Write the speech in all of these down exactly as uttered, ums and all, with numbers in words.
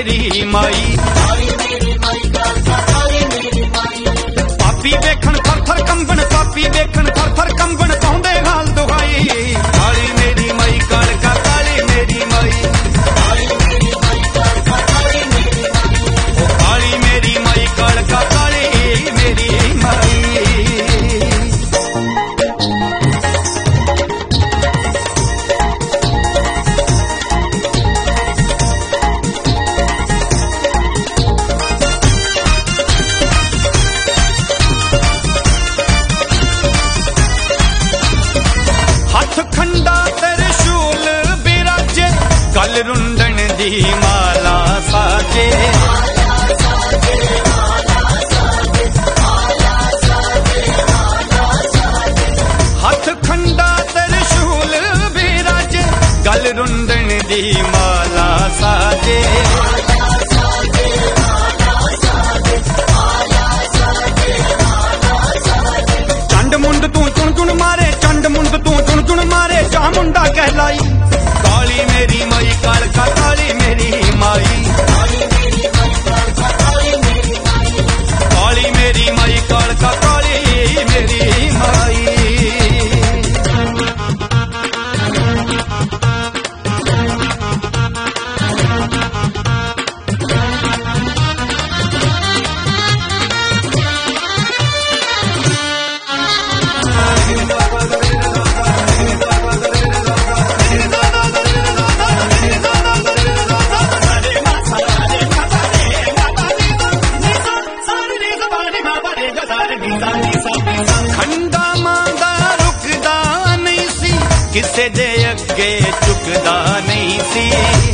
मेरी माई। पापी वेखण थर थर कंबन, पापी वेखण थर थर कंबन, पाउंदे हाल दुहाई। काली मेरी माई कालका काली मेरी माई, ओ काली मेरी माई कालका काली मेरी माई। गल रुंडन दी माला साजे, हथ खंडा त्रिशूल बिराजे, गल रुंडन दी माला साजे। चंड मुंड तू चुन चुन मारे, चंड मुंड तू चुन चुन मारे, जा मुंडा कहलाई। काली मेरी माई कालका काली मेरी माई, काली मेरी माई कालका काली मेरी माई। खंडा मांदा रुकदा नहीं सी, किसे दे अगे चुकदा नहीं सी।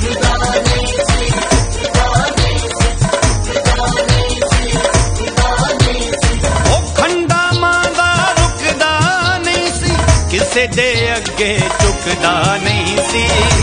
ओ खंडा मांदा रुकदा नहीं सी, किसे दे अगे चुकदा नहीं सी।